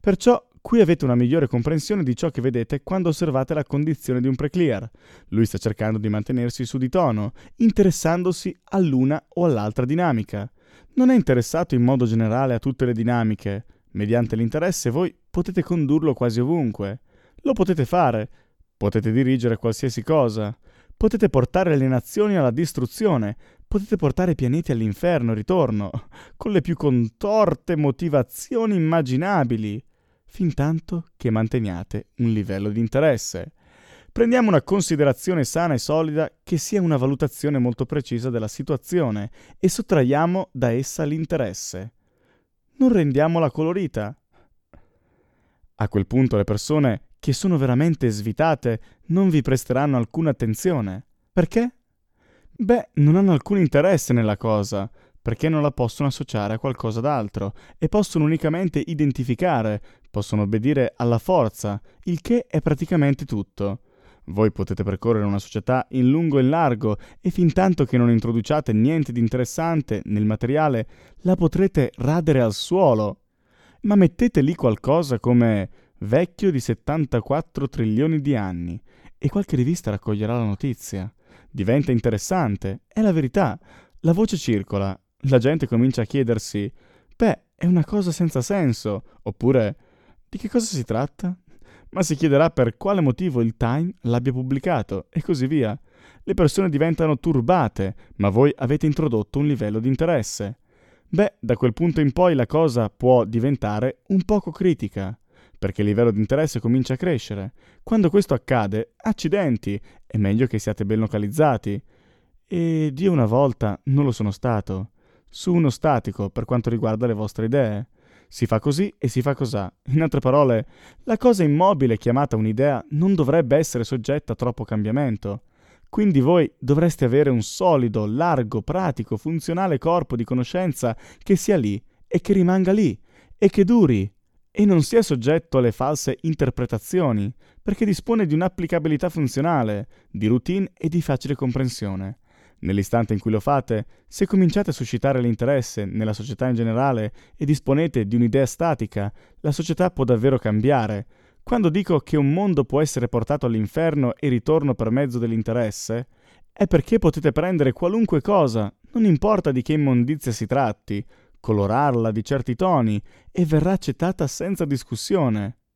Perciò qui avete una migliore comprensione di ciò che vedete quando osservate la condizione di un preclear. Lui sta cercando di mantenersi su di tono, interessandosi all'una o all'altra dinamica. Non è interessato in modo generale a tutte le dinamiche. Mediante l'interesse voi potete condurlo quasi ovunque. Lo potete fare. Potete dirigere qualsiasi cosa. Potete portare le nazioni alla distruzione. Potete portare i pianeti all'inferno e ritorno, con le più contorte motivazioni immaginabili, fintanto che manteniate un livello di interesse. Prendiamo una considerazione sana e solida che sia una valutazione molto precisa della situazione e sottraiamo da essa l'interesse. Non rendiamola colorita. A quel punto le persone che sono veramente svitate non vi presteranno alcuna attenzione. Perché? Beh, non hanno alcun interesse nella cosa, perché non la possono associare a qualcosa d'altro e possono unicamente identificare, possono obbedire alla forza, il che è praticamente tutto. Voi potete percorrere una società in lungo e in largo e fintanto che non introduciate niente di interessante nel materiale, la potrete radere al suolo. Ma mettete lì qualcosa come vecchio di 74 trilioni di anni e qualche rivista raccoglierà la notizia. Diventa interessante, è la verità. La voce circola, la gente comincia a chiedersi «Beh, è una cosa senza senso», oppure «Di che cosa si tratta?» Ma si chiederà per quale motivo il Time l'abbia pubblicato, e così via. Le persone diventano turbate, ma voi avete introdotto un livello di interesse. Beh, da quel punto in poi la cosa può diventare un poco critica, perché il livello di interesse comincia a crescere. Quando questo accade, accidenti, è meglio che siate ben localizzati. Ed io una volta non lo sono stato. Su uno statico per quanto riguarda le vostre idee. Si fa così e si fa cosà. In altre parole, la cosa immobile chiamata un'idea non dovrebbe essere soggetta a troppo cambiamento. Quindi voi dovreste avere un solido, largo, pratico, funzionale corpo di conoscenza che sia lì e che rimanga lì e che duri e non sia soggetto alle false interpretazioni, perché dispone di un'applicabilità funzionale, di routine e di facile comprensione. Nell'istante in cui lo fate, se cominciate a suscitare l'interesse nella società in generale e disponete di un'idea statica, la società può davvero cambiare. Quando dico che un mondo può essere portato all'inferno e ritorno per mezzo dell'interesse, è perché potete prendere qualunque cosa, non importa di che immondizia si tratti, colorarla di certi toni e verrà accettata senza discussione.